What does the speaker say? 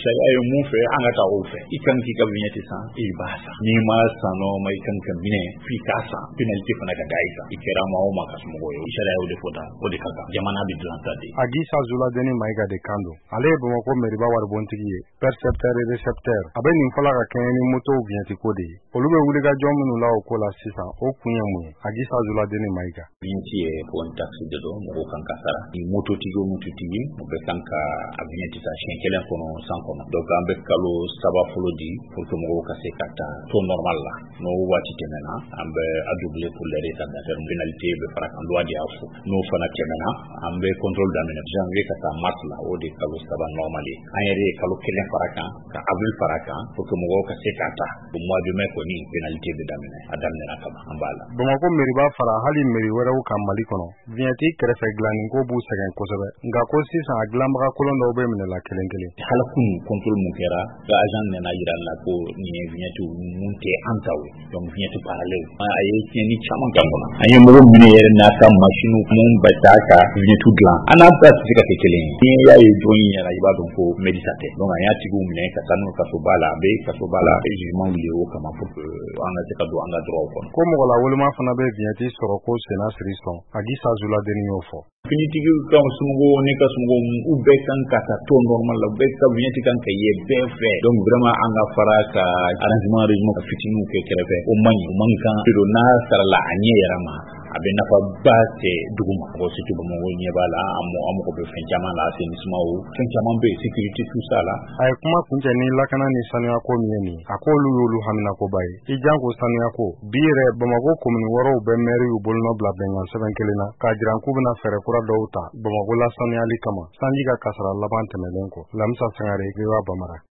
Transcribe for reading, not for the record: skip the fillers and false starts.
sariya ye mun fɛ an ka taa o fɛ i kan k'i ka vignette san i b'a san n'i ma san nɔ ma i kan ka minɛ f'i k'a san penalty fana ka da i kan i kɛra maa o maa ka somɔgɔ ye sariya y'o de fɔ tan o de ka kan jamana bɛ dilan ta de. Agisa Zuladeni Mayiga de kan don ale ye Bamakɔ mairie waribɔntigi ye percepteur et récepteur a bɛ nin fɔla ka kɛɲɛ ni moto vignette ko de ye olu bɛ wulikajɔ minnu la o ko la sisan o kun ye mun ye Agisa Zuladeni Mayiga. Vignette ye bon taxe de don mɔgɔw kan ka sara ni mototigi o mototigi o bɛ kan ka a vignette ta siɲɛ kelen kɔnɔ san kɔnɔ donc an bɛ kalo 3 fɔlɔ di pour que mɔgɔw ka se ka taa taux normal la n'o waati tɛmɛna an bɛ a doubler pour les retardataires pénalité bɛ fara kan loi de y'a fɔ n'o fana tɛmɛna an bɛ contrôle daminɛ janvier ka taa mars la o de kalo 3 normal ye an yɛrɛ ye kalo kelen fara kan ka avril fara kan pour que mɔgɔw ka se ka taa o mois de mai kɔni pénalité bɛ daminɛ a daminɛna kama an b'a la. Bamakɔ mairie b'a fara hali mairie wɛrɛw kan Mali kɔnɔ vignette kɛrɛfɛ dilanni ko b'u sɛgɛn kosɛbɛ nka ko sisan a dilanbaga kolon dɔw bɛ minɛ la kelen kelen. Hala kun contrôle mun kɛra ka agent nana yira la ko nin ye vignette mun tɛ an taw ye donc vignette parallèle a ye tiɲɛni caman kɛ kɔnɔ an ye mɔgɔ minnu yɛrɛ n'a ka machine mun bɛ taa ka vignette dilan an n'a bɛɛ tɛ se ka kɛ kelen ye ni y'a ye don in yɛrɛ i b'a dɔn ko médecin tɛ donc an y'a tigiw minɛ ka taa n'u kaso ba la a bɛ kaso ba la jugement wuli o kama pour que an ka se ka don an ka droit kɔnɔ. Ko mɔgɔ la woloma fana bɛ vignette sɔrɔ ko sena siri sɔn Agisa Zuladeni y'o fɔ. Finitigi ka sungo ne ka sungo u bɛɛ kan ka taa taux normal la u bɛɛ ka vignette kan ka ye bɛɛ fɛ donc vraiment an ka fara ka arrangement régime ka fitininw kɛ kɛrɛfɛ o man ɲi o man kan n'a sarala a ɲɛ yɛrɛ ma a bɛ nafa ba kɛ dugu ma mɔgɔ si tɛ Bamakɔ ɲɛ b'a la an mago bɛ fɛn caman la assainissement o fɛn caman bɛ yen sécurité tout ça la. A ye kuma kuncɛ ni lakana ni sanuya ko min ye nin a k'olu y'olu haminakoba ye i janko sanuya ko bi yɛrɛ Bamakɔ commune wɔɔrɔw bɛ maire y'u bolonɔ bila bɛnkan sɛbɛn kelen na k'a jira k'u bɛna fɛɛrɛ kura dɔw ta Bamakɔ la sanuyali kama sanji ka kasara laban tɛmɛlen kɔ Lamisa Sangare Bamara.